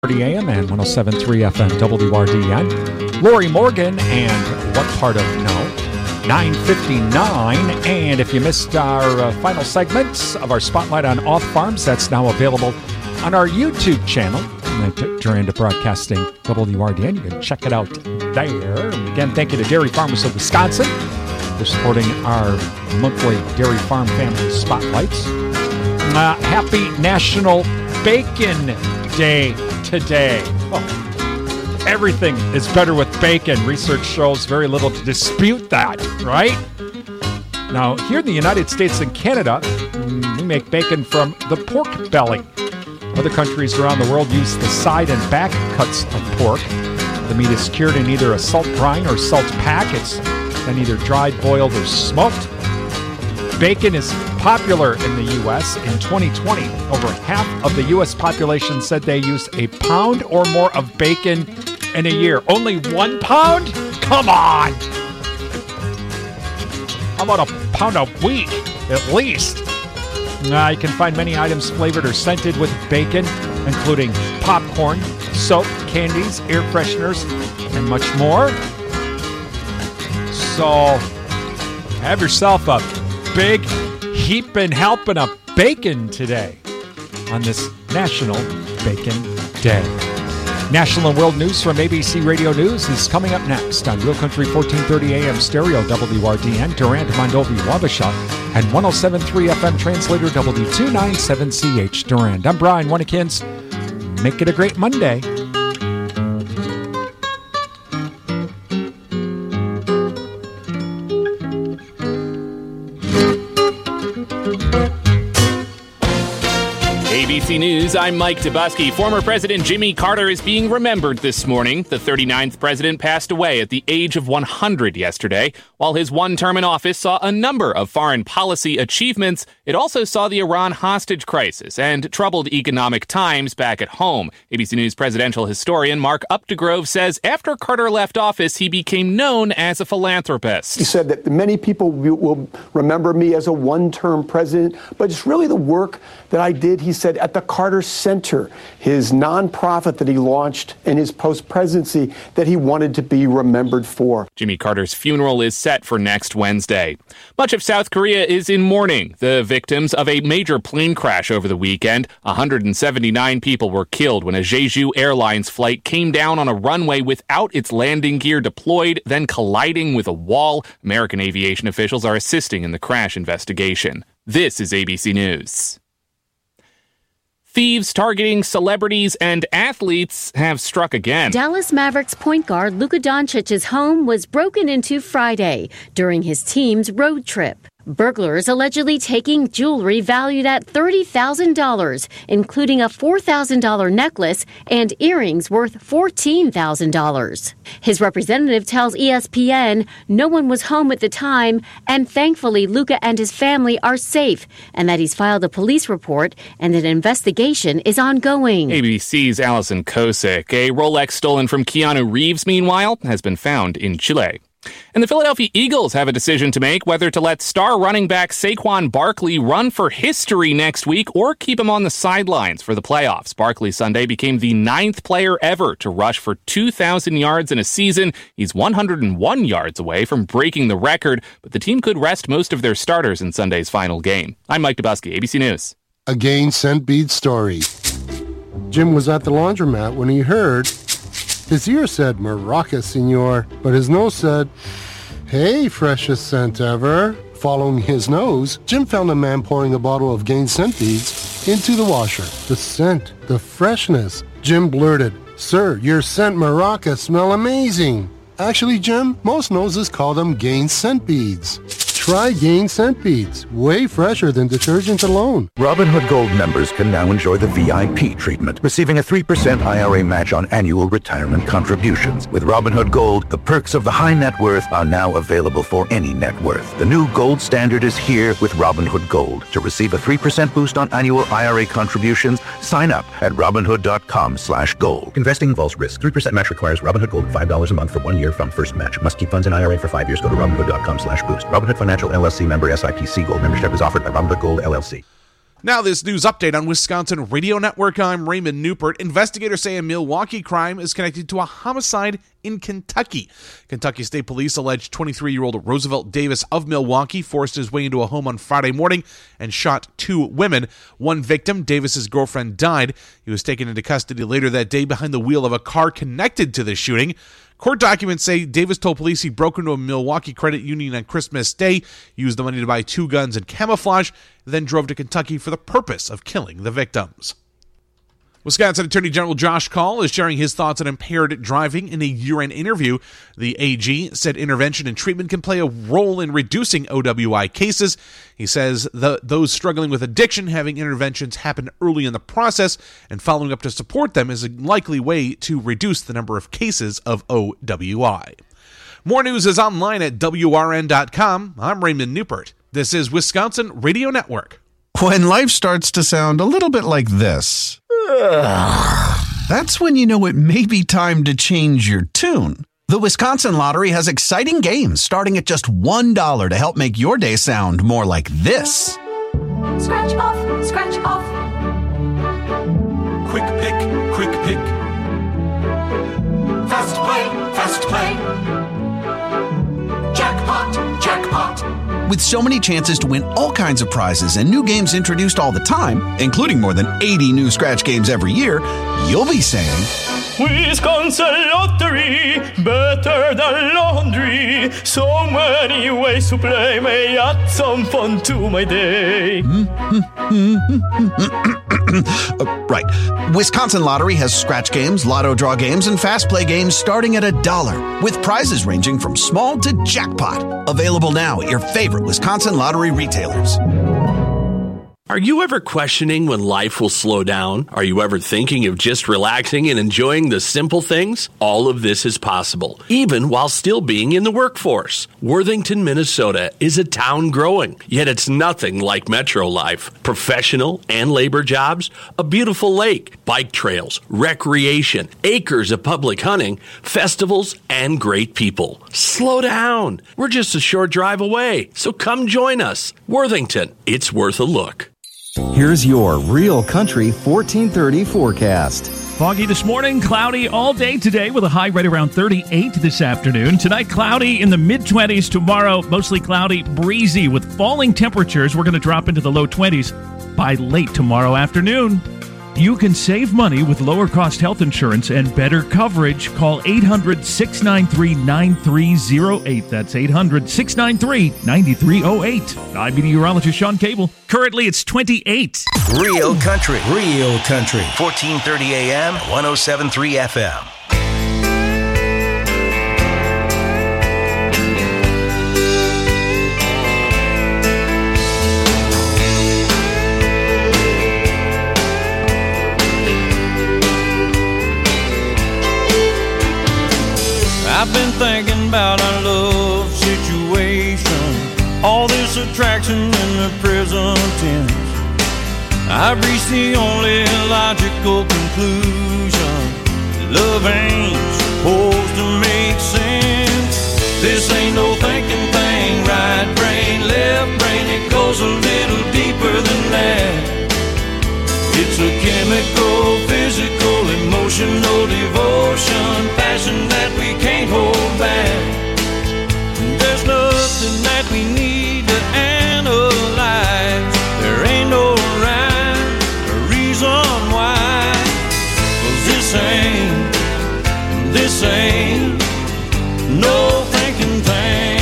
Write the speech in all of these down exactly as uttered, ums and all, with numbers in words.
A M and one oh seven point three F M W R D N. Lori Morgan and What Part of No? nine fifty-nine. And if you missed our uh, final segments of our Spotlight on Off Farms, that's now available on our YouTube channel, Duranda Broadcasting W R D N. You can check it out there. And again, thank you to Dairy Farmers of Wisconsin for supporting our monthly Dairy Farm Family Spotlights. Uh, happy National Bacon Day today. Oh, everything is better with bacon. Research shows very little to dispute that, right? Now, here in the United States and Canada, we make bacon from the pork belly. Other countries around the world use the side and back cuts of pork. The meat is cured in either a salt brine or salt pack. It's then either dried, boiled, or smoked. Bacon is popular in the U S In twenty twenty, over half of the U S population said they used a pound or more of bacon in a year. Only one pound? Come on! How about a pound a week, at least? Uh, you can find many items flavored or scented with bacon, including popcorn, soap, candies, air fresheners, and much more. So, have yourself a big heaping helping of bacon today on this National Bacon Day. National and world news from A B C Radio News is coming up next on Real Country fourteen thirty A M Stereo W R D N, Durand, Mondovi, Wabasha, and one oh seven point three F M Translator W two ninety-seven C H Durand. I'm Brian Winnikins. Make it a great Monday. A B C News, I'm Mike Dubusky. Former President Jimmy Carter is being remembered this morning. The thirty-ninth president passed away at the age of one hundred yesterday. While his one term in office saw a number of foreign policy achievements, it also saw the Iran hostage crisis and troubled economic times back at home. A B C News presidential historian Mark Updegrove says after Carter left office, he became known as a philanthropist. He said that many people will remember me as a one-term president, but it's really the work that I did, he said, at the Carter Center, his nonprofit that he launched in his post-presidency that he wanted to be remembered for. Jimmy Carter's funeral is set for next Wednesday. Much of South Korea is in mourning. The victims of a major plane crash over the weekend. one hundred seventy-nine people were killed when a Jeju Airlines flight came down on a runway without its landing gear deployed, then colliding with a wall. American aviation officials are assisting in the crash investigation. This is A B C News. Thieves targeting celebrities and athletes have struck again. Dallas Mavericks point guard Luka Doncic's home was broken into Friday during his team's road trip. Burglars allegedly taking jewelry valued at thirty thousand dollars, including a four thousand dollars necklace and earrings worth fourteen thousand dollars. His representative tells E S P N no one was home at the time, and thankfully Luka and his family are safe, and that he's filed a police report and that an investigation is ongoing. A B C's Allison Kosick. A Rolex stolen from Keanu Reeves, meanwhile, has been found in Chile. And the Philadelphia Eagles have a decision to make whether to let star running back Saquon Barkley run for history next week or keep him on the sidelines for the playoffs. Barkley Sunday became the ninth player ever to rush for two thousand yards in a season. He's one hundred one yards away from breaking the record, but the team could rest most of their starters in Sunday's final game. I'm Mike Dubusky, A B C News. A Gain Scent Beads story. Jim was at the laundromat when he heard... His ear said, Maraca, senor, but his nose said, hey, freshest scent ever. Following his nose, Jim found a man pouring a bottle of Gain Scent Beads into the washer. The scent, the freshness. Jim blurted, sir, your scent Maraca smell amazing. Actually, Jim, most noses call them Gain Scent Beads. Try Gain Scent Beads, way fresher than detergent alone. Robinhood Gold members can now enjoy the V I P treatment, receiving a three percent I R A match on annual retirement contributions. With Robinhood Gold, the perks of the high net worth are now available for any net worth. The new gold standard is here with Robinhood Gold. To receive a three percent boost on annual I R A contributions, sign up at Robinhood.com slash gold. Investing involves risk. three percent match requires Robinhood Gold five dollars a month for one year from first match. Must keep funds in I R A for five years. Go to Robinhood.com slash boost. Robinhood Financial L L C member S I P C Gold membership is offered by Robinhood Gold L L C. Now this news update on Wisconsin Radio Network. I'm Raymond Newport. Investigators say a Milwaukee crime is connected to a homicide in Kentucky. Kentucky State Police allege twenty-three-year-old Roosevelt Davis of Milwaukee forced his way into a home on Friday morning and shot two women. One victim, Davis's girlfriend, died. He was taken into custody later that day behind the wheel of a car connected to the shooting. Court documents say Davis told police he broke into a Milwaukee credit union on Christmas Day, used the money to buy two guns and camouflage, then drove to Kentucky for the purpose of killing the victims. Wisconsin Attorney General Josh Kaul is sharing his thoughts on impaired driving in a year-end interview. The A G said intervention and treatment can play a role in reducing O W I cases. He says the, those struggling with addiction having interventions happen early in the process, and following up to support them is a likely way to reduce the number of cases of O W I. More news is online at W R N dot com. I'm Raymond Newport. This is Wisconsin Radio Network. When life starts to sound a little bit like this, that's when you know it may be time to change your tune. The Wisconsin Lottery has exciting games starting at just one dollar to help make your day sound more like this. Scratch off, scratch off. Quick pick, quick pick. Fast play, fast play. Jackpot, jackpot. With so many chances to win all kinds of prizes and new games introduced all the time, including more than eighty new scratch games every year, you'll be saying, Wisconsin Lottery, better than laundry. So many ways to play, may add some fun to my day. uh, right. Wisconsin Lottery has scratch games, lotto draw games, and fast play games starting at a dollar, with prizes ranging from small to jackpot. Available now at your favorite Wisconsin Lottery retailers. Are you ever questioning when life will slow down? Are you ever thinking of just relaxing and enjoying the simple things? All of this is possible, even while still being in the workforce. Worthington, Minnesota is a town growing, yet it's nothing like metro life. Professional and labor jobs, a beautiful lake, bike trails, recreation, acres of public hunting, festivals, and great people. Slow down. We're just a short drive away, so come join us. Worthington, it's worth a look. Here's your Real Country fourteen thirty forecast. Foggy this morning, cloudy all day today with a high right around thirty-eight this afternoon. Tonight, cloudy in the mid-twenties. Tomorrow, mostly cloudy, breezy with falling temperatures. We're going to drop into the low twenties by late tomorrow afternoon. You can save money with lower-cost health insurance and better coverage. Call eight hundred, six nine three, nine three zero eight. That's eight hundred, six nine three, nine three zero eight. I'm meteorologist Sean Cable. Currently, it's twenty-eight. Real Country. Real Country. fourteen thirty A M, one oh seven point three F M. I've been thinking about our love situation, all this attraction in the present tense. I've reached the only logical conclusion: love ain't supposed to make sense. This ain't no thinking thing, right brain, left brain, it goes a little deeper than that. It's a chemical, physical, emotional devotion, passion that we can't hold back. There's nothing that we need to analyze. There ain't no rhyme or reason why. 'Cause this ain't, this ain't no thinking thing.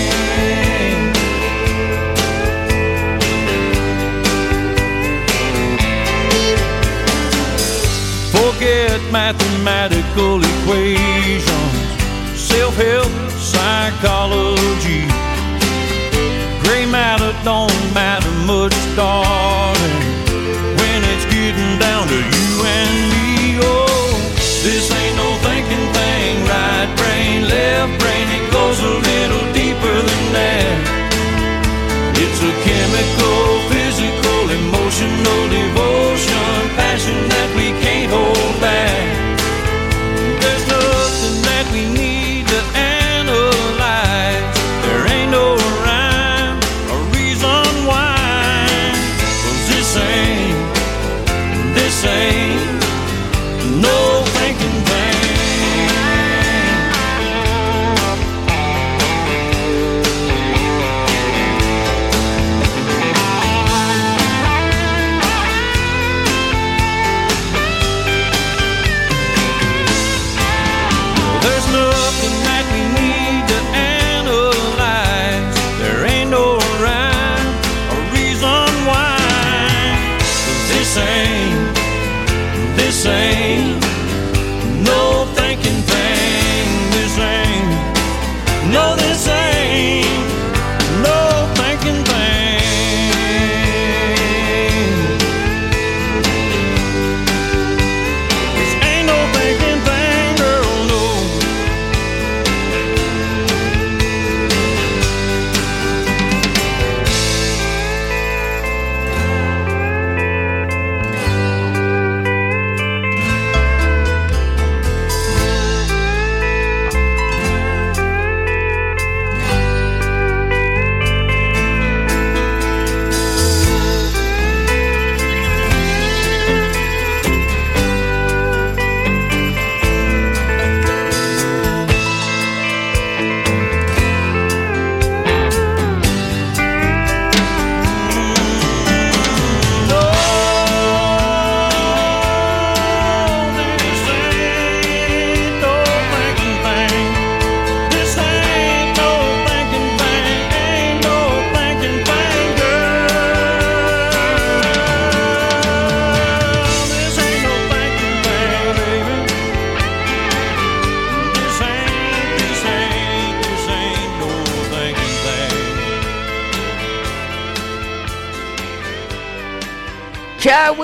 Forget mathematical equations, self-help, psychology. Gray matter don't matter much, darling, when it's getting down to you and me. Oh, this ain't no thinking thing, right brain, left brain, it goes a little deeper than that. It's a chemical, physical, emotional devotion, passion that we can't hold back. There's nothing that we need to analyze. There ain't no rhyme or reason why. 'Cause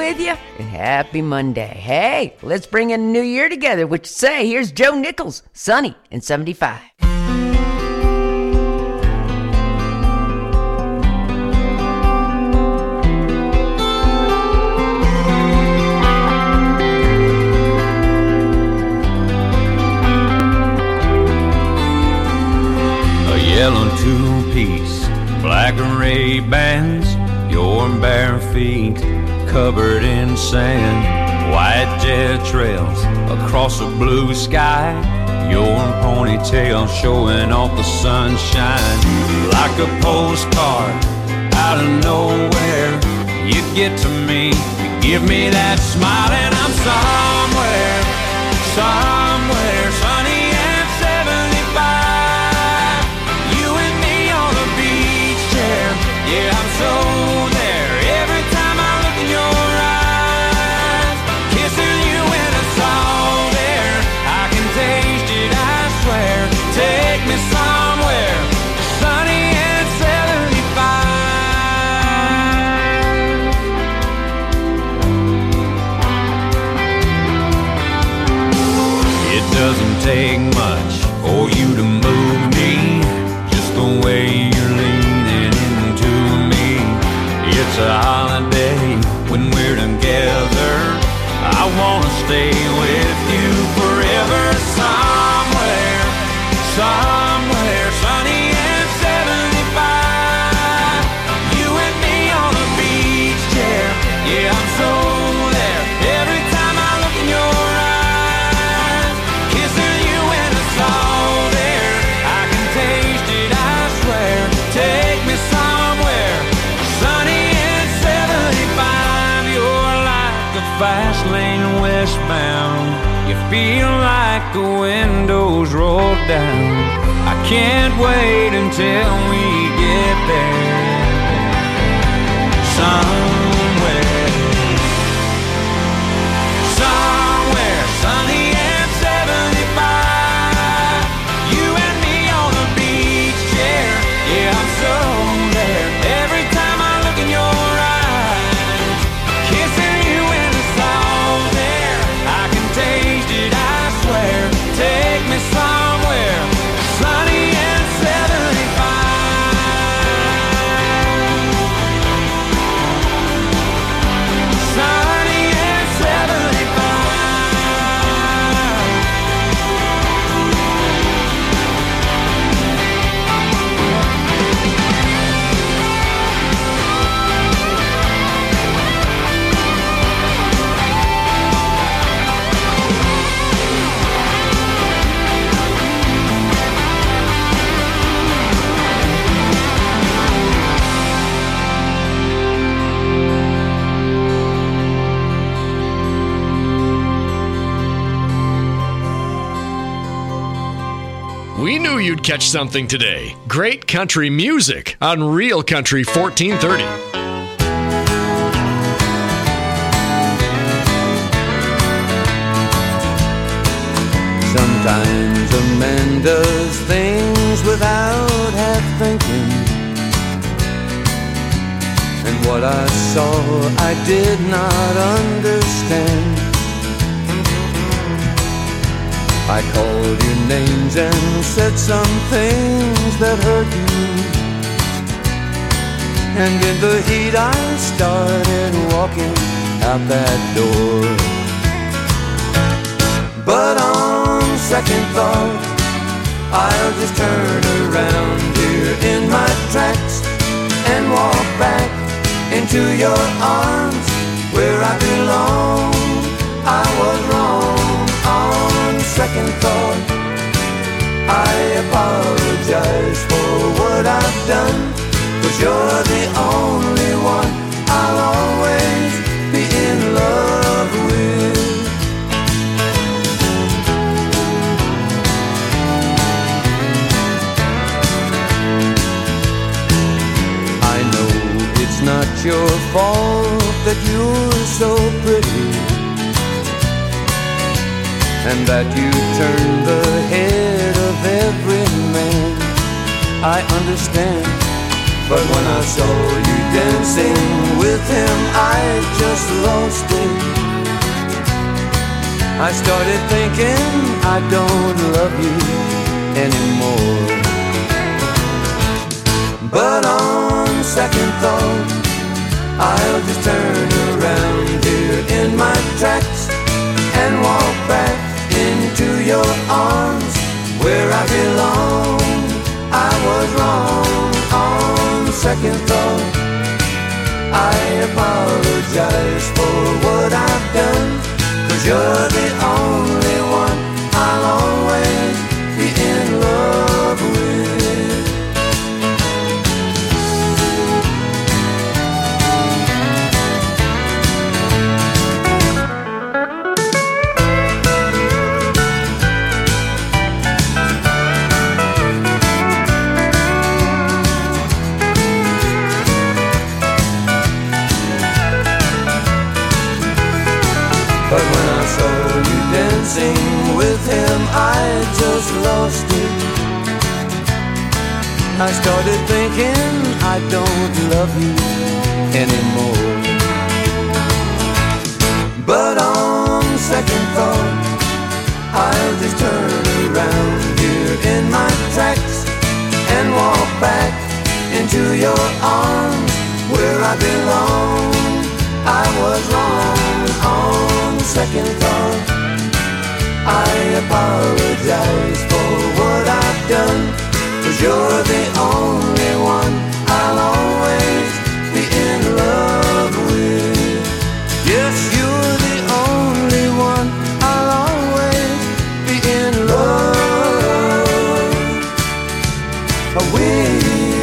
with you, and happy Monday. Hey, let's bring in a new year together. What you say? Here's Joe Nichols, Sunny in seventy-five. Yellow two-piece, black Ray-Bans, your bare feet covered in sand, white jet trails across a blue sky, your ponytail showing off the sunshine. Like a postcard out of nowhere, you get to me, you give me that smile, and I'm somewhere, somewhere sunny and seventy-five. Yeah, I'm so there every time I look in your eyes. Kissing you when it's all there. I can taste it, I swear. Take me somewhere sunny and seventy-five. It doesn't take much for you to move me, just the way you're leaning. It's a holiday when we're together. I wanna stay with you forever. Somewhere, somewhere sunny and seventy-five. You and me on the beach chair. Yeah, I'm so there every time I look in your eyes. Kissing you when it's all there. I can taste it, I swear. Take me somewhere sunny. Fast lane westbound, you feel like the windows roll down. I can't wait until we get there. Somewhere, somewhere sunny and seventy-five. You and me on the beach chair. Yeah, I'm so there every time I look in your eyes. Kissing you in all there, I can taste it, I swear. Take me somewhere sunny and seventy-five. Sunny and We knew you'd catch something today. Great country music on Real Country fourteen thirty. Sometimes a man does things without half thinking, and what I saw I did not understand. I called your names and said some things that hurt you, and in the heat I started walking out that door. But on second thought, I'll just turn around here in my tracks and walk back into your arms where I belong. I was wrong on second thought. I apologize for what I've done, 'cause you're the only one I'll always be in love with. I know it's not your fault that you're so pretty, and that you turn the head of every man. I understand But when I saw you dancing with him, I just lost it. I started thinking I don't love you anymore. But on second thought, I'll just turn around here in my tracks and walk back into your arms where I belong. I was wrong on second thought. I apologize for what I've done, 'cause you're the only one I'll always be in love with. But when I saw you dancing with him, I just lost it. I started thinking I don't love you anymore. But on second thought, I'll just turn around here in my tracks and walk back into your arms where I belong. I was wrong on second thought. I apologize for what I've done, 'cause you're the only one I'll always be in love with. Yes, you're the only one I'll always be in love with.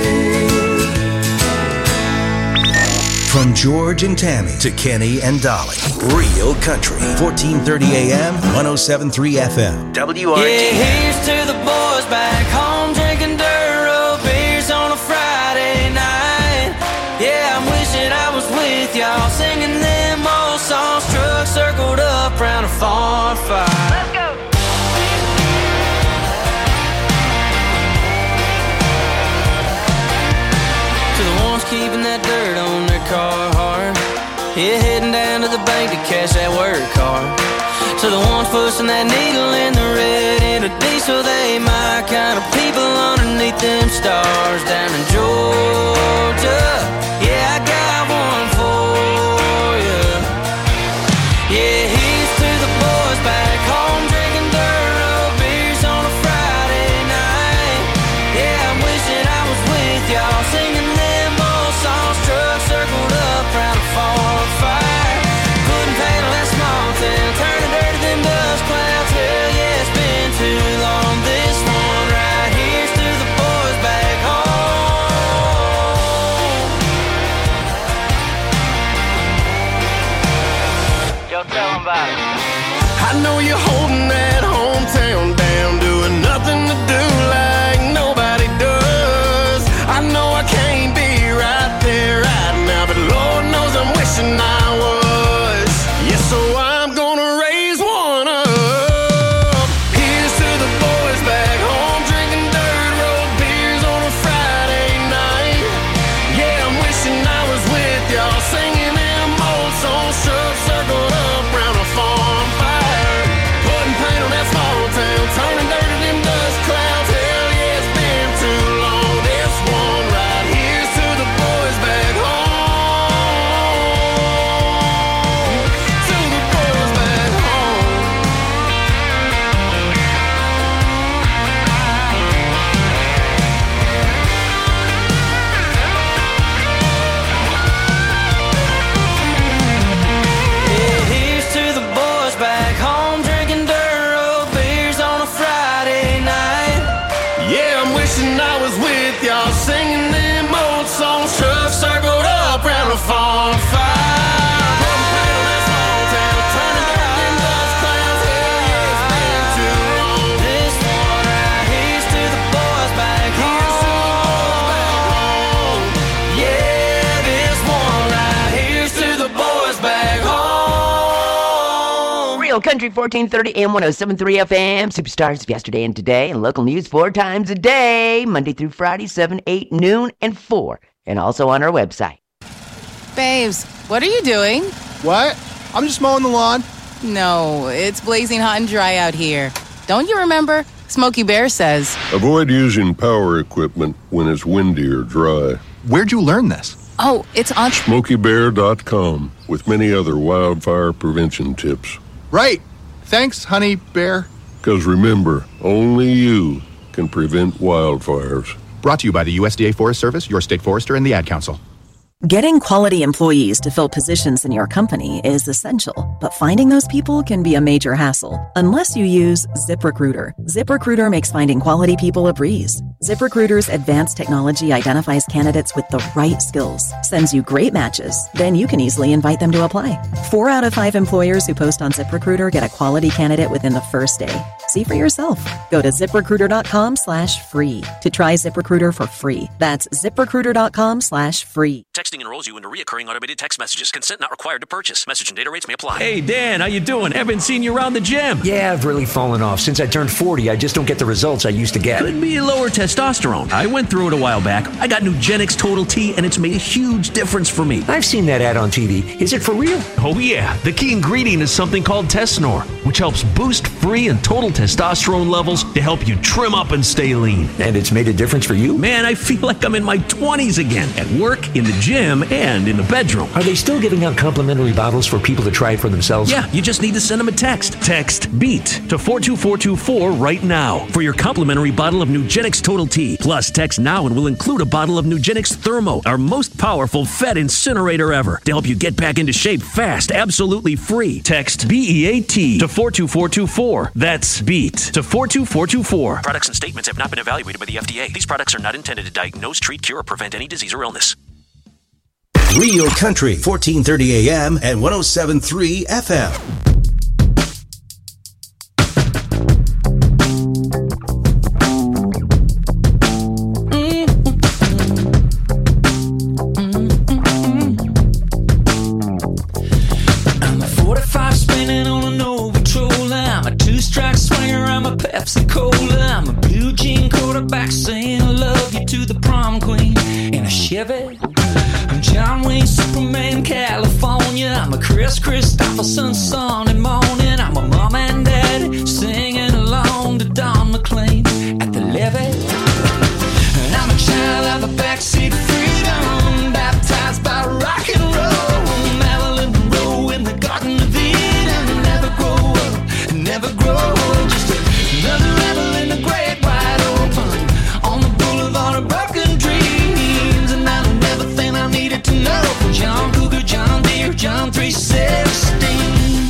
From George and Tammy to Kenny and Dolly. Real Country. fourteen thirty A M, one oh seven point three F M. W R D. Yeah, here's to the boys back home drinking dirt road beers on a Friday night. Yeah, I'm wishing I was with y'all singing them old songs. Trucks circled up round a farm fire. Let's go. To the ones keeping that dirt on their car hard. Yeah, heading down to the bank to cash that work card. To the ones pushing that needle in the red into diesel, they my kind of people underneath them stars down in Georgia. Yeah, I got one for you. Yeah, here's to the boys back home drinking dirt road beers on a Friday night. Yeah, I'm wishing I was with y'all singing them old songs. Trucks circled up round a farm fire. Couldn't handle that small thing, turning dirty them dust clouds. Hell yeah, it's been too long. This one right here's to the boys back home. Yo, tell them about it. I know you're holding that hometown down, doing nothing to do like nobody does. I know I can't be right there right now, but Lord knows I'm wishing I was. Yes, so I'm gonna raise one up. Here's to the boys back home drinking dirt road beers on a Friday night. Yeah, I'm wishing I was with y'all singing them old songs. Trucks circled up round a farm fire. Real Country fourteen thirty A M one oh seven point three F M. Superstars of yesterday and today, and local news four times a day, Monday through Friday, seven, eight, noon, and four. And also on our website. Babes, what are you doing? What? I'm just mowing the lawn. No, it's blazing hot and dry out here. Don't you remember? Smokey Bear says, avoid using power equipment when it's windy or dry. Where'd you learn this? Oh, it's on Smokey Bear dot com with many other wildfire prevention tips. Right. Thanks, Honey Bear. Because remember, only you can prevent wildfires. Brought to you by the U S D A Forest Service, your state forester, and the Ad Council. Getting quality employees to fill positions in your company is essential, but finding those people can be a major hassle unless you use ZipRecruiter. ZipRecruiter makes finding quality people a breeze. ZipRecruiter's advanced technology identifies candidates with the right skills, sends you great matches, then you can easily invite them to apply. Four out of five employers who post on ZipRecruiter get a quality candidate within the first day. See for yourself. Go to ZipRecruiter.com slash free to try ZipRecruiter for free. That's ZipRecruiter.com slash free. Texting enrolls you into recurring automated text messages. Consent not required to purchase. Message and data rates may apply. Hey, Dan, how you doing? Haven't seen you around the gym. Yeah, I've really fallen off. Since I turned forty, I just don't get the results I used to get. Could be lower testosterone. I went through it a while back. I got Nugenix Total T, and it's made a huge difference for me. I've seen that ad on T V. Is it for real? Oh, yeah. The key ingredient is something called Tesnor, which helps boost free and total testosterone levels to help you trim up and stay lean. And it's made a difference for you? Man, I feel like I'm in my twenties again, at work, in the gym, and in the bedroom. Are they still giving out complimentary bottles for people to try it for themselves? Yeah, you just need to send them a text. Text BEAT to four two four two four right now for your complimentary bottle of Nugenix Total T. Plus, text now and we'll include a bottle of Nugenix Thermo, our most powerful fat incinerator ever, to help you get back into shape fast, absolutely free. Text B E A T to four two four two four. That's BEAT to four two four two four. Products and statements have not been evaluated by the F D A. These products are not intended to diagnose, treat, cure, or prevent any disease or illness. Real Country, fourteen thirty A M and one oh seven point three F M. I'm a forty-five spinning on an old patrol. I'm a two-strike swinger. I'm a Pepsi Cola. I'm a blue jean quarterback saying I love you to the prom queen in a Chevy. I'm John Wayne, Superman, California. I'm a Chris Christopherson Sunday morning. I'm a mom and daddy singing along to Don McLean at the levee. And I'm a child of a backseat freedom, baptized by rock and roll. Marilyn Monroe in the Garden of Eden. Never grow up, never grow old. Just another rebel in the great wide open on the boulevard of broken dreams. And I know everything I needed to know from John Cougar, John Deere, John three sixteen.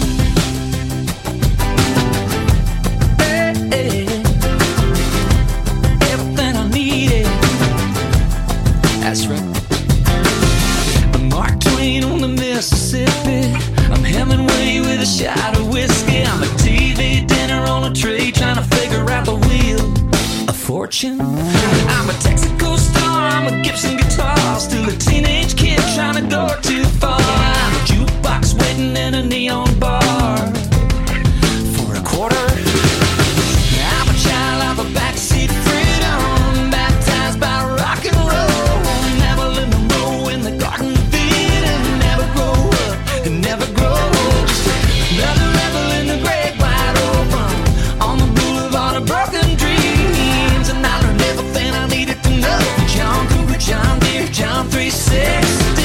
Hey, hey. Everything I needed. That's right. I'm Mark Twain on the Mississippi. I'm Hemingway with a shot of whiskey. I'm a T V dinner on a tray trying to figure out the wheel of fortune. I'm a Texaco star. I'm a Gibson guitar. Still a teenage kid trying to go too far. I'm a jukebox waiting in a neon bar for a quarter. I'm a child of a backseat freedom, baptized by rock and roll. Never live Monroe in the Garden of Eden. Never grow up, never grow old. Just another rebel in the great wide open on the boulevard of broken dreams. And I learned everything I needed to know from John Cougar, John Deere, John three sixteen.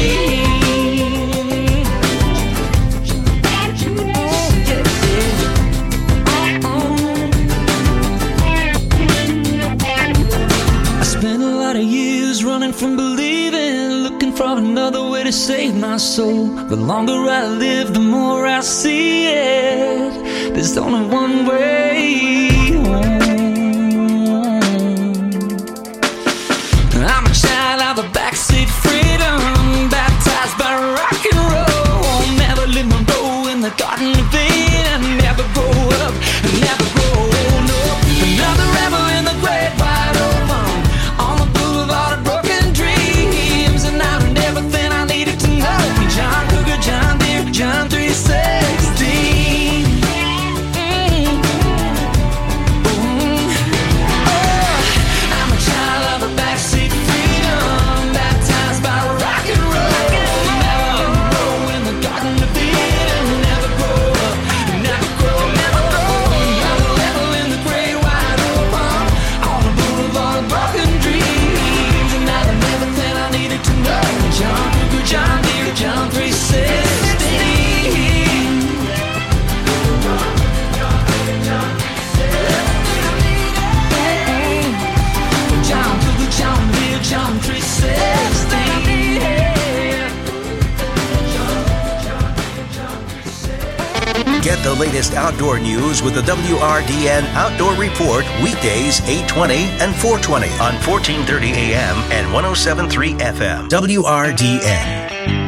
I spent a lot of years running from believing, looking for another way to save my soul. The longer I live, the more I see it. There's only one way home. I'm a child of the backseat freedom, baptized by rock and roll. Never live Monroe in the Garden of Eden. Never grow up, never grow old. No, another rebel in the great wide open on the boulevard of broken dreams. And I learned everything I needed to know from John Cougar, John Deere, John three sixteen. latest outdoor news with the W R D N Outdoor Report weekdays eight twenty and four twenty on fourteen thirty A M and one oh seven point three F M. W R D N.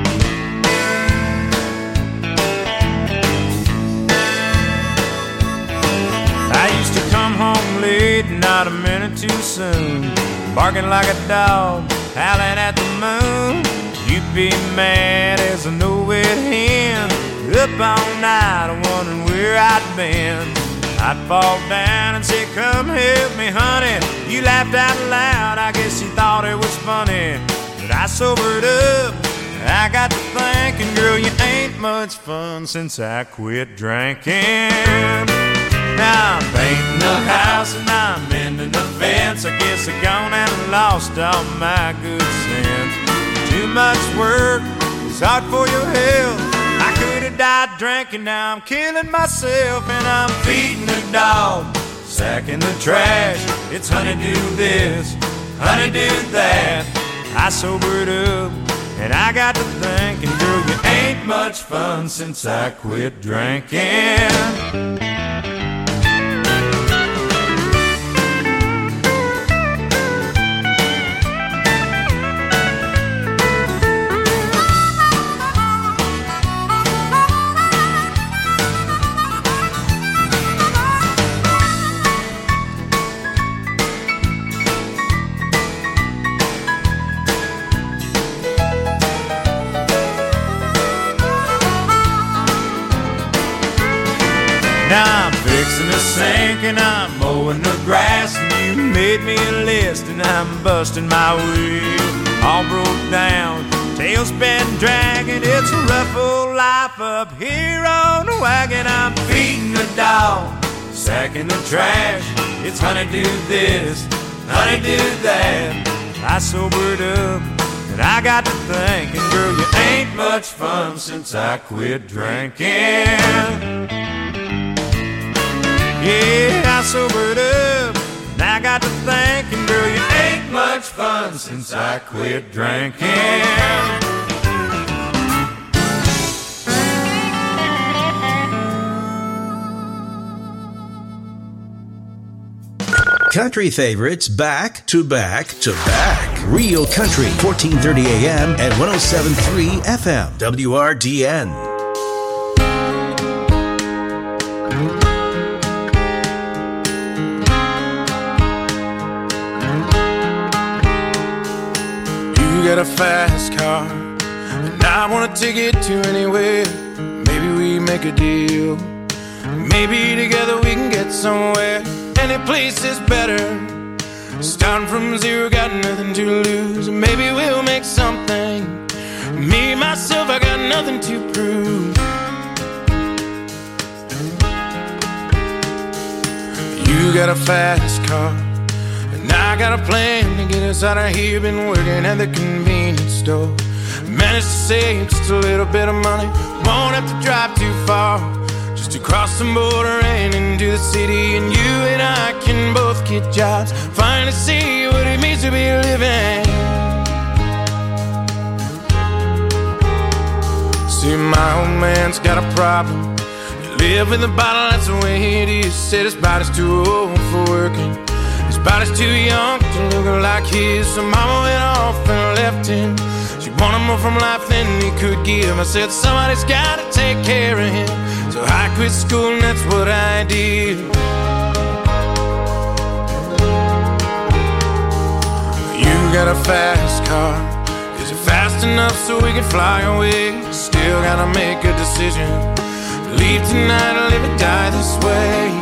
I used to come home late, not a minute too soon, barking like a dog, howling at the moon. You'd be mad as a no-wet hen, up all night wondering where I'd been. I'd fall down and say, come help me, honey. You laughed out loud, I guess you thought it was funny. But I sobered up, I got to thinking, girl, you ain't much fun since I quit drinking. Now I'm painting the house and I'm mending the fence. I guess I gone and lost all my good sense. Too much work, it's hard for your health. I could have died drinking, now I'm killing myself. And I'm feeding the dog, sacking the trash. It's honey do this, honey do that. I sobered up and I got to thinking, girl, you ain't much fun since I quit drinking. Now I'm fixing the sink and I'm mowing the grass, and you made me a list and I'm busting my wheel. All broke down, tail's been dragging. It's a rough old life up here on the wagon. I'm feeding the dog, sacking the trash. It's honey do this, honey do that. I sobered up and I got to thinking, girl, you ain't much fun since I quit drinking. Yeah, I sobered up, and I got to thinking, girl, you ain't much fun since I quit drinking. Country favorites back to back to back. Real Country, fourteen thirty A M and one oh seven point three F M. W R D N. Got a fast car, and I wanna take it to anywhere. Maybe we make a deal. Maybe together we can get somewhere. Any place is better. Starting from zero, got nothing to lose. Maybe we'll make something. Me, myself, I got nothing to prove. You got a fast car, I got a plan to get us out of here. Been working at the convenience store. Managed to save just a little bit of money. Won't have to drive too far, just to cross the border and into the city. And you and I can both get jobs, finally see what it means to be living. See, my old man's got a problem. You live in the bottle, that's the way it is. Said his body's too old for working, his body's too young to look like his. So mama went off and left him. She wanted more from life than he could give. I said somebody's gotta take care of him. So I quit school and that's what I did. You got a fast car, is it fast enough so we can fly away? Still gotta make a decision, leave tonight or live or die this way.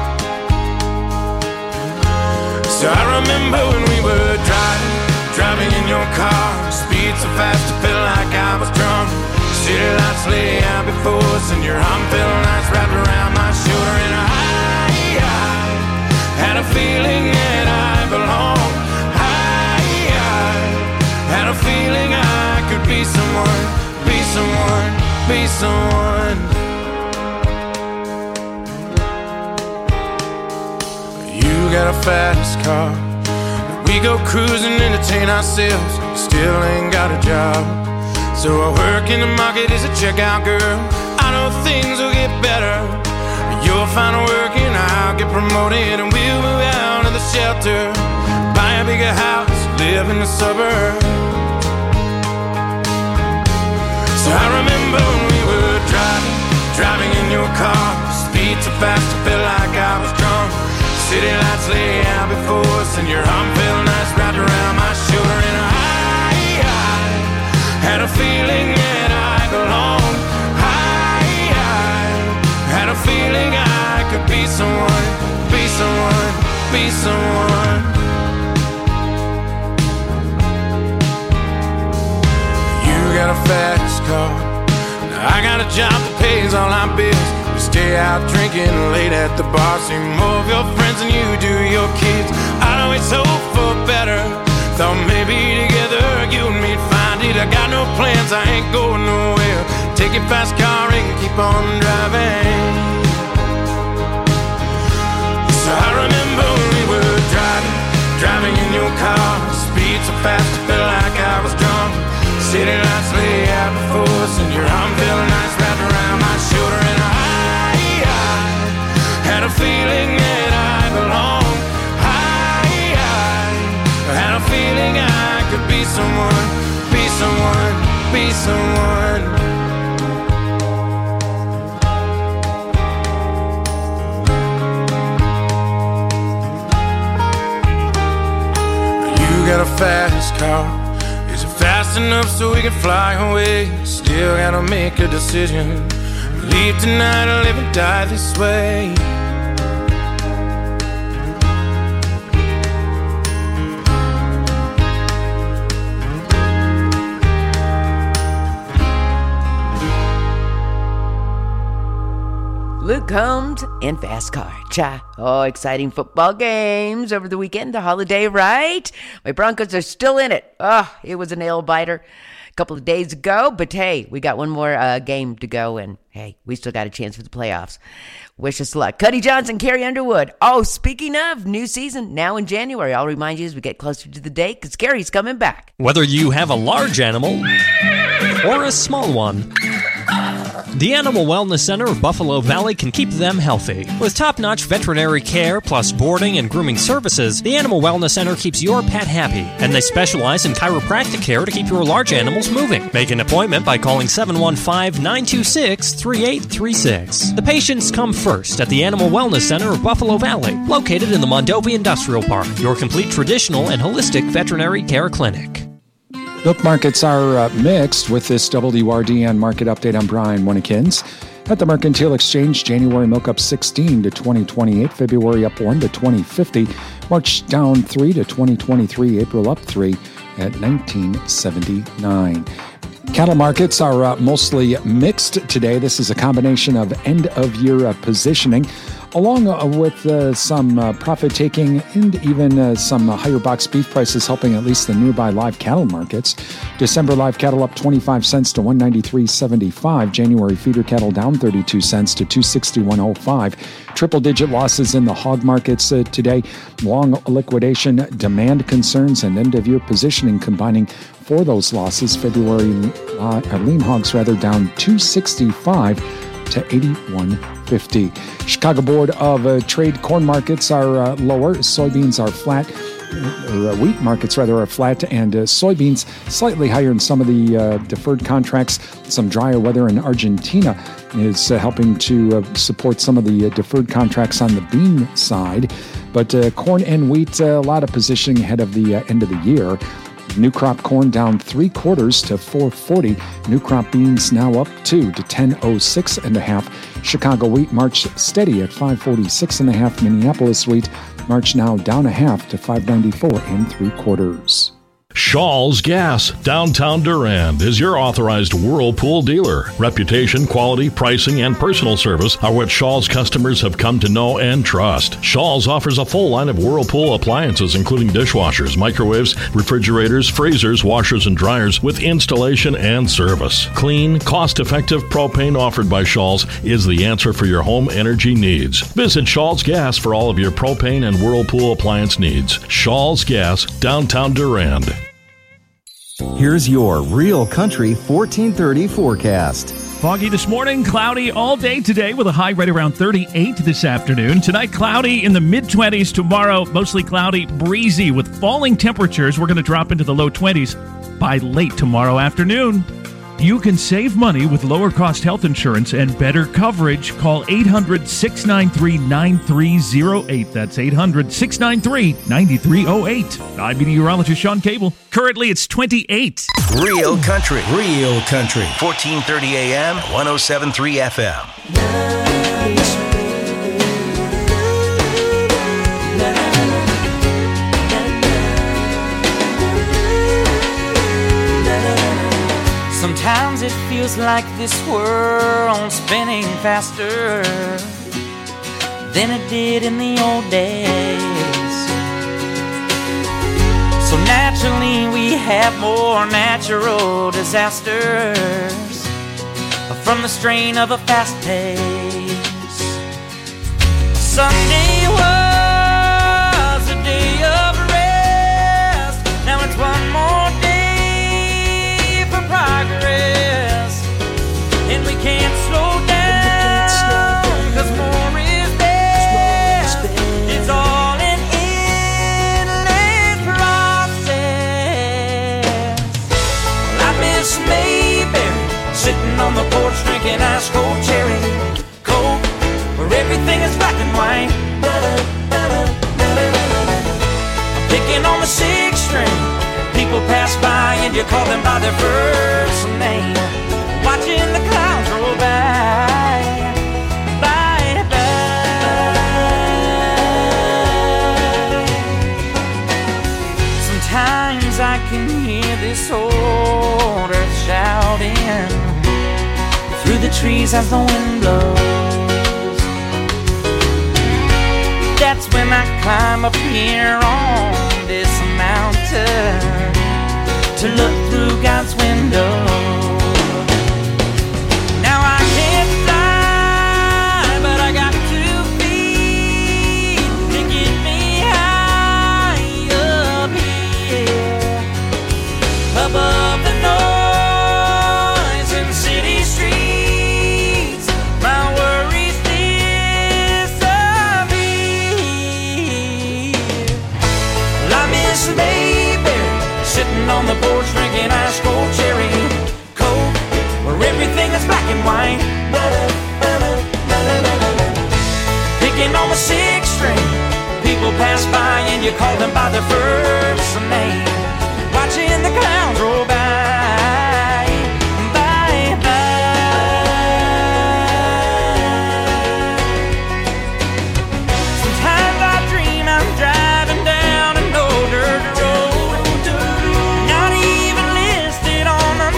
So I remember when we were driving, driving in your car. Speed so fast it felt like I was drunk. City lights lay out before us, and your arm felt nice wrapped around my shoulder. And I, I had a feeling that I belonged. I, I had a feeling I could be someone, be someone, be someone. You got a fast car, we go cruising, entertain ourselves. Still ain't got a job, so I work in the market as a checkout girl. I know things will get better, You'll find work and I'll get promoted, and we'll move out of the shelter, buy a bigger house, live in the suburbs. So I remember when we were driving, driving in your car, speed so fast I felt like I was drunk. City lights lay out before us, and your arm felt nice wrapped around my shoulder, and I, I had a feeling that I belonged. I, I had a feeling I could be someone, be someone, be someone. You got a fast car, I got a job that pays all our bills. We stay out drinking late at the bar, see more of your friends than you do your kids. I'd always hope for better, thought maybe together you and me'd find it. I got no plans, I ain't going nowhere. Take your fast car and keep on driving. So I remember when we were driving, driving in your car, speed so fast I felt like I was drunk. City lights lay out before us, and your arm felt nice wrapped around my shoulder, and I, I had a feeling that I belonged. I, I had a feeling I could be someone, be someone, be someone. You got a fast car. Is it fast enough so we can fly away? Still gotta make a decision. Leave tonight or live and die this way. Luke Combs and Fast Car. Cha. Oh, exciting football games over the weekend, the holiday, right? My Broncos are still in it. Oh, it was a nail biter a couple of days ago, but hey, we got one more uh, game to go, and hey, we still got a chance for the playoffs. Wish us luck. Cuddy Johnson, Carrie Underwood. Oh, speaking of, new season now in January. I'll remind you as we get closer to the date, because Carrie's coming back. Whether you have a large animal or a small one, the Animal Wellness Center of Buffalo Valley can keep them healthy. With top-notch veterinary care plus boarding and grooming services, the Animal Wellness Center keeps your pet happy, and they specialize in chiropractic care to keep your large animals moving. Make an appointment by calling seven one five, nine two six, three eight three six. The patients come first at the Animal Wellness Center of Buffalo Valley, located in the Mondovi Industrial Park, your complete traditional and holistic veterinary care clinic. Milk markets are uh, mixed with this W R D N market update. I'm Brian Winnekins. At the Mercantile Exchange, January milk up sixteen to twenty twenty-eight, February up one to twenty fifty, March down three to twenty twenty-three, April up three at nineteen seventy-nine. Cattle markets are uh, mostly mixed today. This is a combination of end-of-year uh, positioning, along uh, with uh, some uh, profit-taking and even uh, some uh, higher box beef prices helping at least the nearby live cattle markets. December live cattle up twenty-five cents to one ninety-three seventy-five. January feeder cattle down thirty-two cents to two sixty-one oh five. Triple-digit losses in the hog markets uh, today. Long liquidation, demand concerns, and end-of-year positioning combining for those losses. February uh, lean hogs rather down two sixty-five to eighty-one fifty. Chicago Board of uh, Trade corn markets are uh, lower. Soybeans are flat. Or, uh, wheat markets rather are flat, and uh, soybeans slightly higher in some of the uh, deferred contracts. Some drier weather in Argentina is uh, helping to uh, support some of the uh, deferred contracts on the bean side. But uh, corn and wheat, uh, a lot of positioning ahead of the uh, end of the year. New crop corn down three quarters to four forty. New crop beans now up two to ten oh six and a half. Chicago wheat March steady at five forty-six and a half. Minneapolis wheat March now down a half to five ninety-four and three quarters. Shaw's Gas, downtown Durand, is your authorized Whirlpool dealer. Reputation, quality, pricing, and personal service are what Shaw's customers have come to know and trust. Shaw's offers a full line of Whirlpool appliances, including dishwashers, microwaves, refrigerators, freezers, washers, and dryers, with installation and service. Clean, cost-effective propane offered by Shaw's is the answer for your home energy needs. Visit Shaw's Gas for all of your propane and Whirlpool appliance needs. Shaw's Gas, downtown Durand. Here's your Real Country fourteen thirty forecast. Foggy this morning, cloudy all day today with a high right around thirty-eight this afternoon. Tonight, cloudy in the mid-twenties. Tomorrow, mostly cloudy, breezy with falling temperatures. We're going to drop into the low twenties by late tomorrow afternoon. You can save money with lower cost health insurance and better coverage. Call eight hundred, six nine three, nine three zero eight. That's eight hundred, six nine three, nine three zero eight. I'm meteorologist Sean Cable. Currently, it's twenty-eight. Real country. Real country. fourteen thirty A M, one oh seven point three F M. Sometimes it feels like this world's spinning faster than it did in the old days. So naturally we have more natural disasters from the strain of a fast pace. Sunday was a day of rest. Now it's one more day progress, and we can't slow down, cause more is best. It's all an endless process. Well, I miss Mayberry, sitting on the porch drinking ice cold cherry Coke, where everything is black and white. I'm picking on the sixth string. People pass by and you call them by their first name. Watching the clouds roll by, by, by. Sometimes I can hear this old earth shouting through the trees as the wind blows. That's when I climb up here on this mountain to look through God's window. Now I can't fly, but I got two feet to get me high up here, above the noise in city streets. My worries disappear. Well, I miss Mayberry, sitting on the porch drinking ice cold cherry Coke, where everything is black and white. Picking on the sixth string. People pass by and you call them by their first name. Watching the clouds roll by, by, by. Sometimes I dream I'm driving down an old dirt road, not even listed on the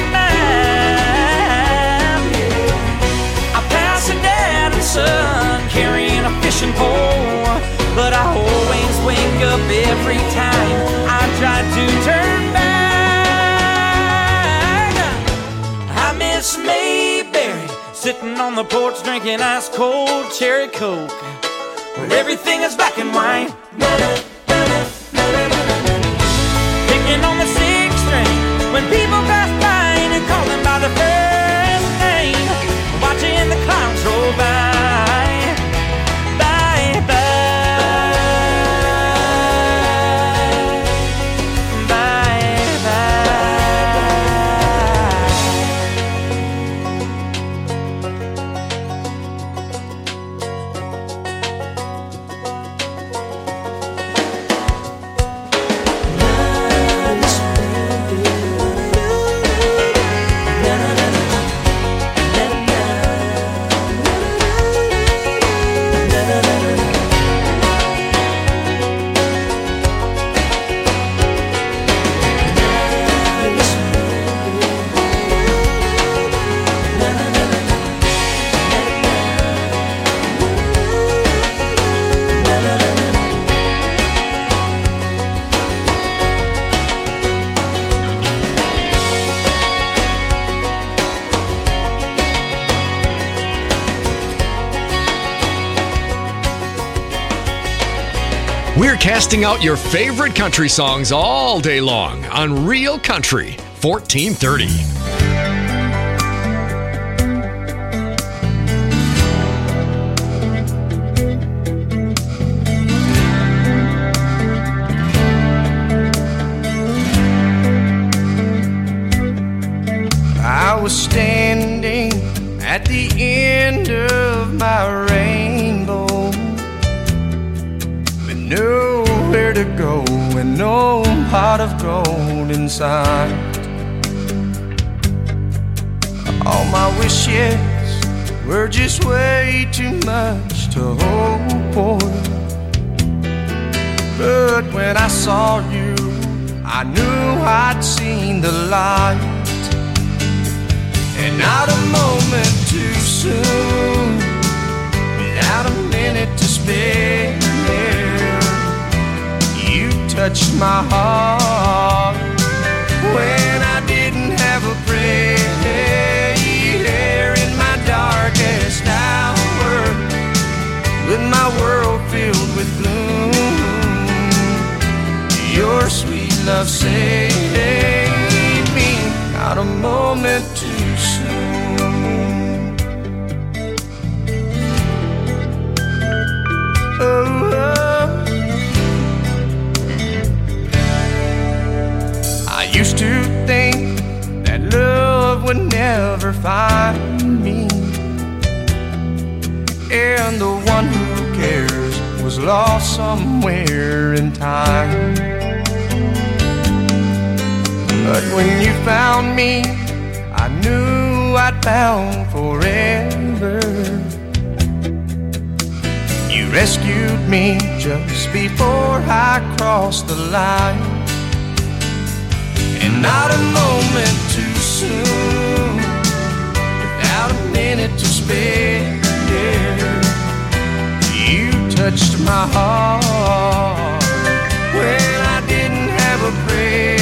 map. I pass a dad and son carrying a fishing pole, but I always wake up every time I try to turn back. I miss Mayberry, sitting on the porch drinking ice cold cherry Coke, where everything is black and white. Picking on the sixth string. When people pass by and you call them by the first name. Watching the clouds roll by, by, by, by, We're casting out your favorite country songs all day long on Real Country fourteen thirty. at the end of my rainbow, with nowhere to go and no pot of gold inside. All my wishes were just way too much to hope for, but when I saw you, I knew I'd seen the light. And not a moment too soon, without a minute to spare, you touched my heart when I didn't have a prayer. In my darkest hour, with my world filled with gloom, your sweet love saved me. Not a moment too soon. Oh, oh. I used to think that love would never find me, and the one who cares was lost somewhere in time. But when you found me, I knew I'd found forever. You rescued me just before I crossed the line. And not a moment too soon, without a minute to spare, you touched my heart when I didn't have a prayer.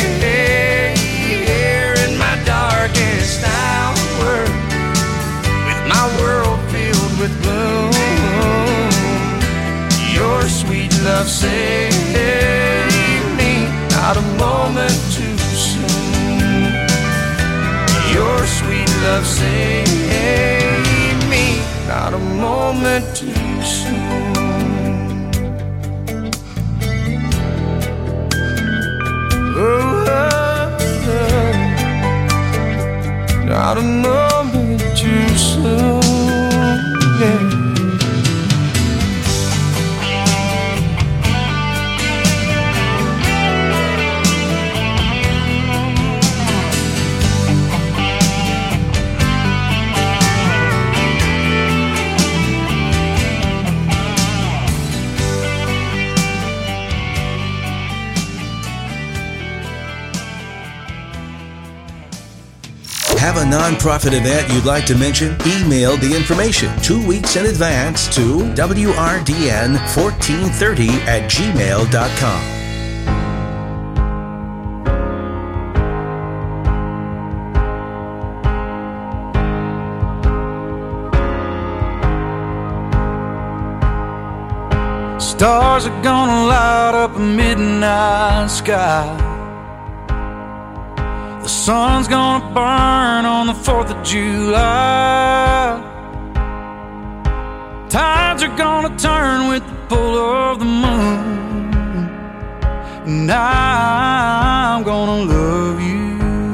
In my darkest hour, with my world filled with gloom, your sweet love saved me. Not a moment too soon, your sweet love saved me. Not a moment too soon. Oh, oh, oh. Not a moment too soon, yeah. Have a nonprofit event you'd like to mention? Email the information two weeks in advance to W R D N fourteen thirty at gmail dot com. Stars are gonna light up a midnight sky. The sun's gonna burn on the fourth of July. Tides are gonna turn with the pull of the moon, and I'm gonna love you.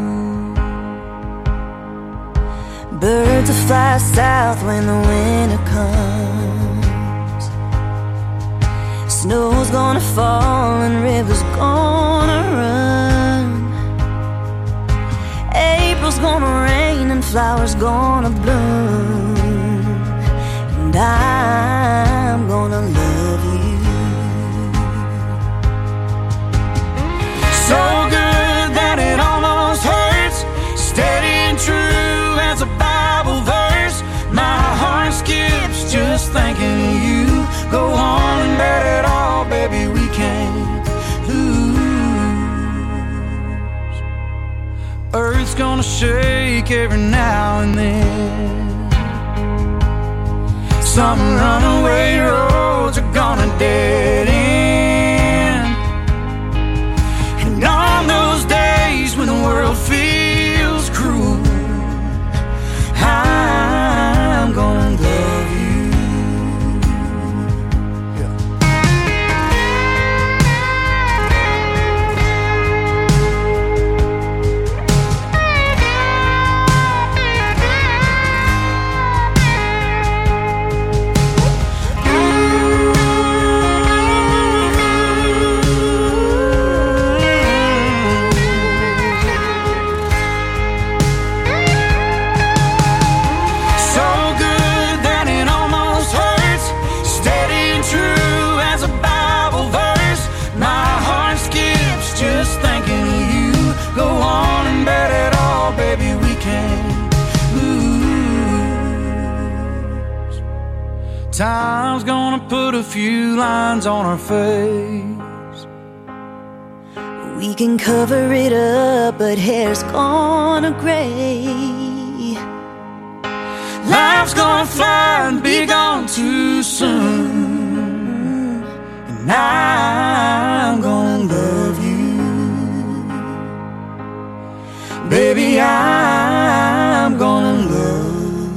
Birds will fly south when the winter comes. Snow's gonna fall and rivers gonna run. April's gonna rain and flowers gonna bloom, and I'm gonna love you. So good that it almost hurts, steady and true as a Bible verse. My heart skips just thinking of you. Go on and bet it all, baby, we can't lose. Earth's gonna shake every now and then. Some runaway roads are gonna dead end. And on those days when the world feels cruel, I'm gonna love you. Time's gonna put a few lines on our face. We can cover it up, but hair's gonna gray. Life's gonna fly and be gone too soon. And I'm gonna love you. Baby, I'm gonna love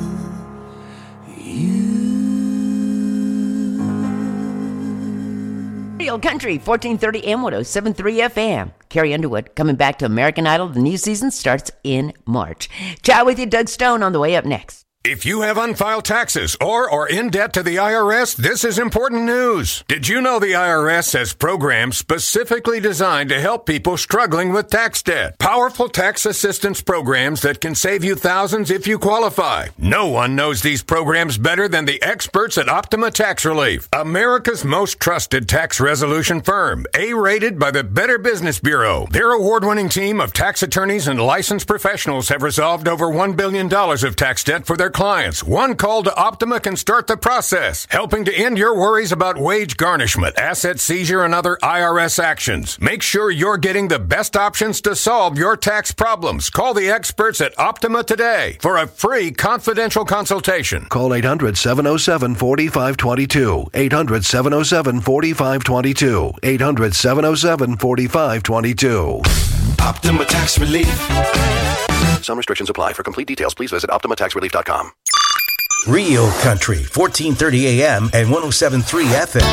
Real Country, fourteen thirty A M, one oh seven point three F M. Carrie Underwood coming back to American Idol. The new season starts in March. Chat with you, Doug Stone, on the way up next. If you have unfiled taxes or are in debt to the I R S, this is important news. Did you know the I R S has programs specifically designed to help people struggling with tax debt? Powerful tax assistance programs that can save you thousands if you qualify. No one knows these programs better than the experts at Optima Tax Relief, America's most trusted tax resolution firm, A-rated by the Better Business Bureau. Their award-winning team of tax attorneys and licensed professionals have resolved over one billion dollars of tax debt for their clients. One call to Optima can start the process, helping to end your worries about wage garnishment, asset seizure, and other I R S actions. Make sure you're getting the best options to solve your tax problems. Call the experts at Optima today for a free confidential consultation. Call eight hundred, seven oh seven, four five two two. eight hundred, seven oh seven, four five two two. eight hundred, seven oh seven, four five two two. Optima Tax Relief. Some restrictions apply. For complete details, please visit optima tax relief dot com. Real Country, fourteen thirty A M and one oh seven point three F M.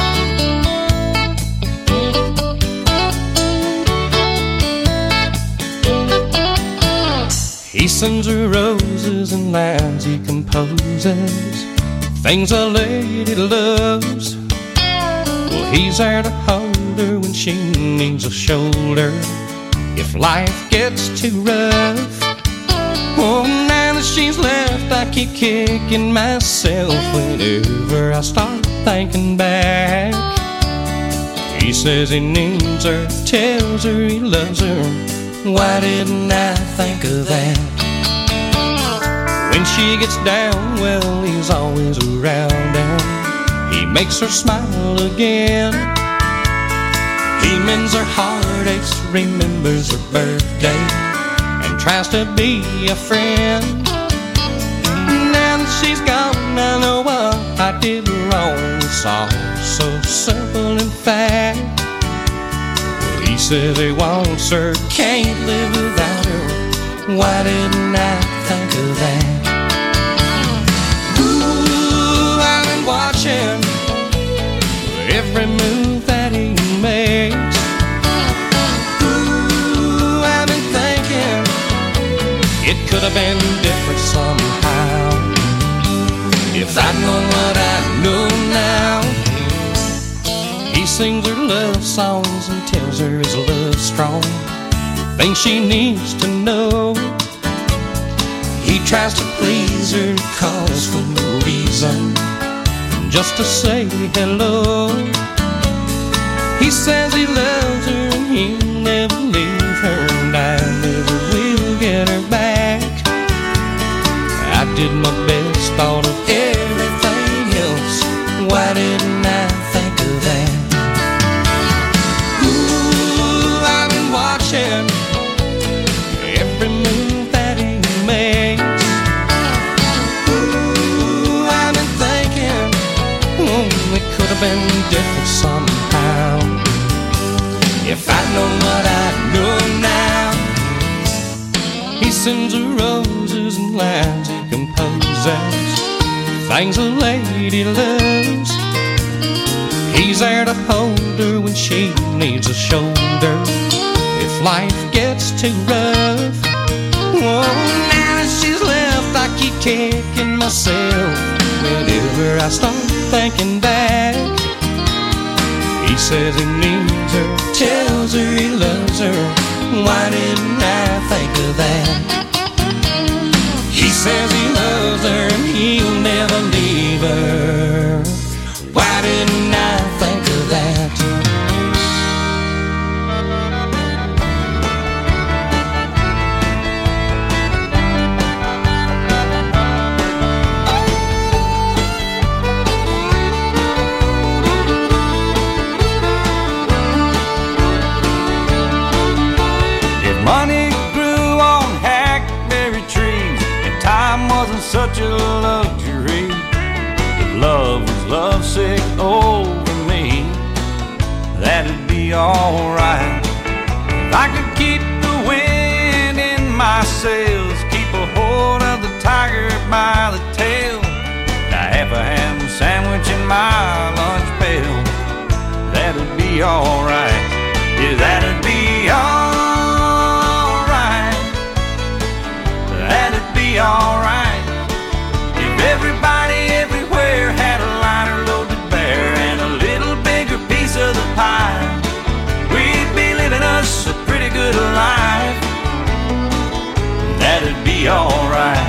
He sends her roses and lines he composes, things a lady loves. Well, he's there to hold her when she needs a shoulder, if life gets too rough. Oh, now that she's left, I keep kicking myself whenever I start thinking back. He says he needs her, tells her he loves her. Why didn't I think of that? When she gets down, well, he's always around and he makes her smile again. He mends her heartaches, remembers her birthday, and tries to be a friend. Now that she's gone, I know what I did wrong. It's all so simple in fact. Well, he says he wants her, can't live without her. Why didn't I think of that? Ooh, I've been watching every move that he makes. Ooh, I've been thinking it could have been different somehow, if I'd known what I know now. He sings her love songs and tells her his love's strong, things she needs to know. He tries to please her, calls for no reason, just to say hello. He says he loves her and he'll never leave her, and I never will get her back. I did my best, thought of everything else. Why didn't I think of that? Ooh, I've been watching every move that he makes. Ooh, I've been thinking, oh, it could have been different somehow, if I'd known what I know now. He sends her roses and lines he composes, things a lady loves. He's there to hold her when she needs a shoulder, if life gets too rough. Oh, now that she's left, I keep kicking myself whenever I start thinking back. He says he needs her, tells her he loves her. Why didn't I think of that? He says he loves her and he'll never leave her. Why didn't I think of that? such a luxury. If love was lovesick over me, that'd be alright. If I could keep the wind in my sails, keep a hold of the tiger by the tail, a half a ham sandwich in my lunch pail, that'd be alright. Yeah, that'd be alright. That'd be alright. If everybody everywhere had a liner load to bear and a little bigger piece of the pie, we'd be living us a pretty good life. That'd be alright.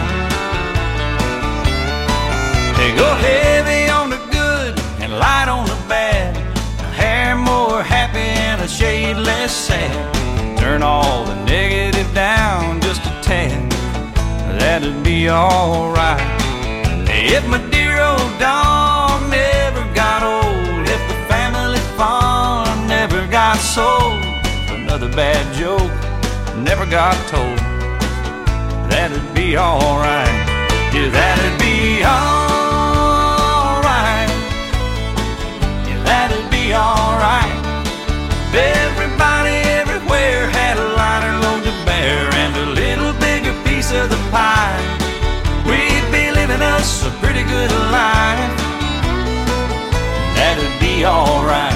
They go heavy on the good and light on the bad, a hair more happy and a shade less sad. Turn all the negative down just a tad, that'd be alright. If my dear old dog never got old, if the family farm never got sold, another bad joke never got told, that'd be alright. Yeah, that'd be alright. Yeah, that'd be alright. Everybody everywhere had a lighter load to bear and a little bigger piece of the pie, we'd be living us a pretty good life. That'd be alright.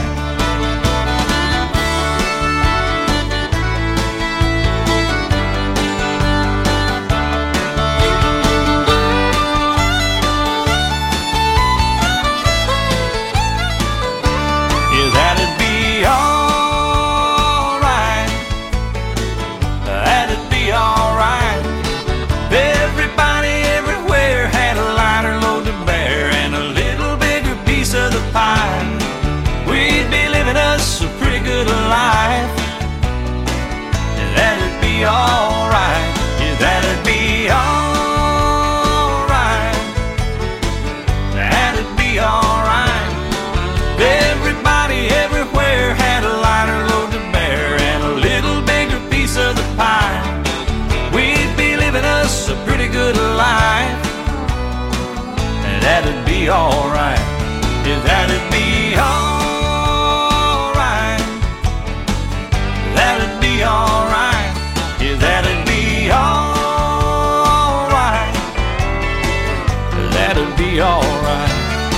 Life, that'd be alright. Yeah, that'd be alright. That'd be alright. Everybody everywhere had a lighter load to bear and a little bigger piece of the pie, we'd be living us a pretty good life. That'd be alright. Yeah, that'd be alright. That'd be alright. Yeah, that'd be alright. That'd be alright.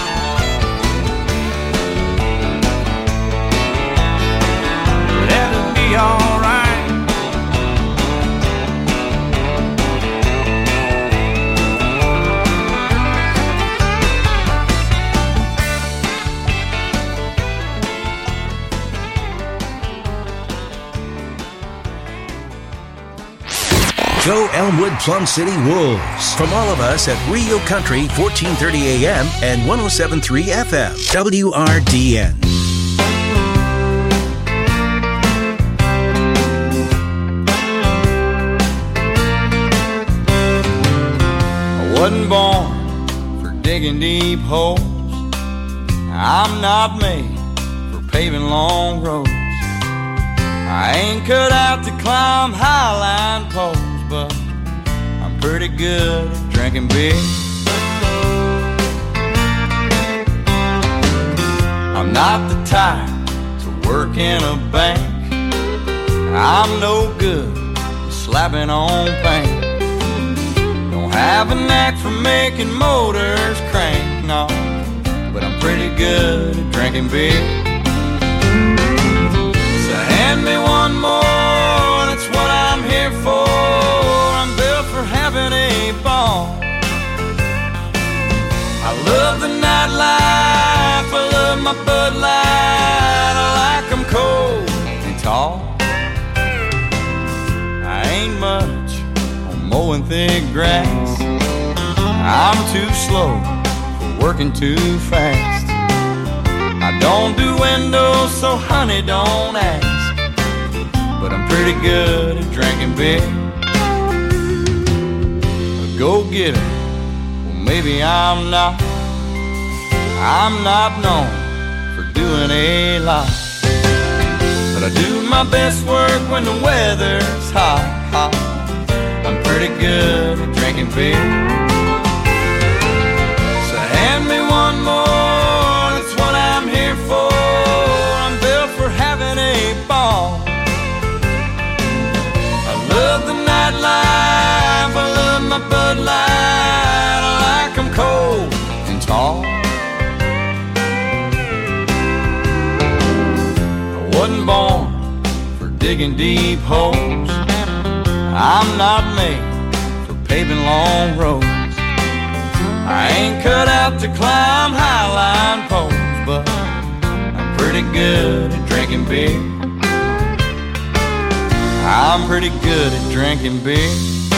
That'd be alright. Go Elmwood Plum City Wolves. From all of us at Rio Country, fourteen thirty A M and one oh seven point three F M, W R D N. I wasn't born for digging deep holes. I'm not made for paving long roads. I ain't cut out to climb highline poles, but I'm pretty good at drinking beer. I'm not the type to work in a bank. I'm no good at slapping on paint. Don't have a knack for making motors crank, no, but I'm pretty good at drinking beer. Hand me one more, that's what I'm here for. I'm built for having a ball. I love the nightlife, I love my Bud Light. I like them cold and tall. I ain't much on mowing thick grass. I'm too slow for working too fast. I don't do windows, so honey, don't ask. But I'm pretty good at drinking beer. A go-getter, well maybe I'm not. I'm not known for doing a lot, but I do my best work when the weather's hot, hot. I'm pretty good at drinking beer. wasn't born for digging deep holes. I'm not made for paving long roads. I ain't cut out to climb highline poles, but I'm pretty good at drinking beer. I'm pretty good at drinking beer.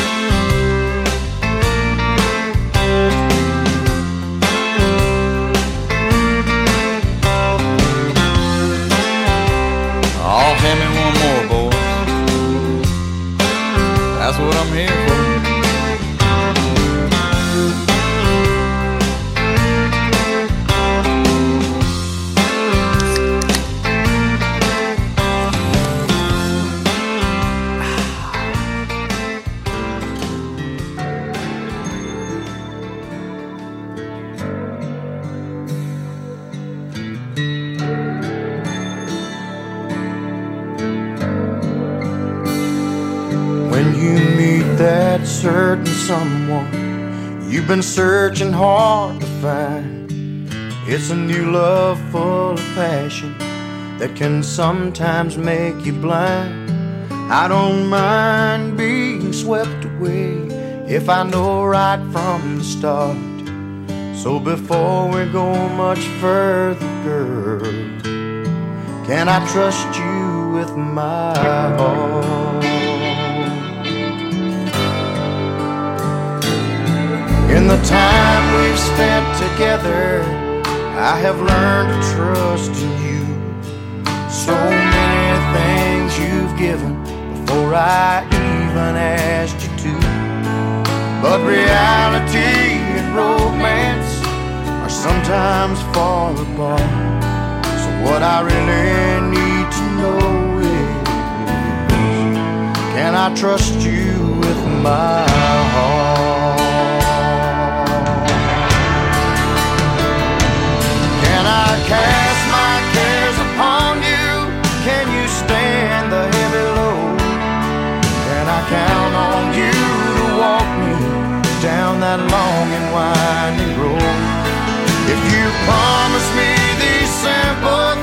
Oh, hand me one more, boys. That's what I'm here for. That certain someone you've been searching hard to find. It's a new love full of passion that can sometimes make you blind. I don't mind being swept away if I know right from the start. So before we go much further, girl, can I trust you with my heart? In the time we've spent together, I have learned to trust in you. So many things you've given before I even asked you to. But reality and romance are sometimes far apart. So what I really need to know is, can I trust you with my heart? Can I cast my cares upon you? Can you stand the heavy load? Can I count on you to walk me down that long and winding road? If you promise me these simple